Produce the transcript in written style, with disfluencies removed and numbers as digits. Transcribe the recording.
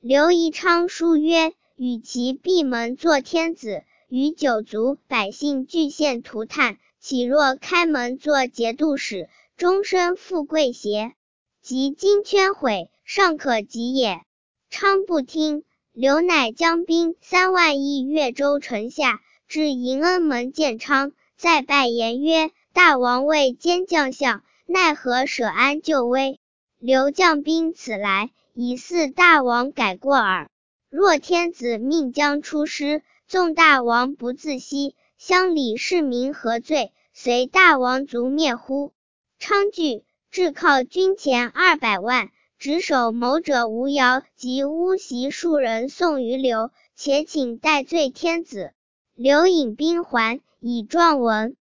刘宜昌书曰：与其闭门作天子，与九族百姓俱献涂炭，岂若开门作节度使，终身富贵邪？及今圈毁，尚可及也。昌不听，刘乃将兵3万邑越州城下，至迎恩门见昌，再拜言曰：大王位兼将相，奈何舍安就危？刘将兵此来，以俟大王改过耳。若天子命将出师，纵大王不自息，乡里市民何罪？随大王族灭乎？昌惧，致犒军钱200万，指守谋者吴瑶及乌袭数人送于刘，且请代罪天子。刘引兵还，以状文。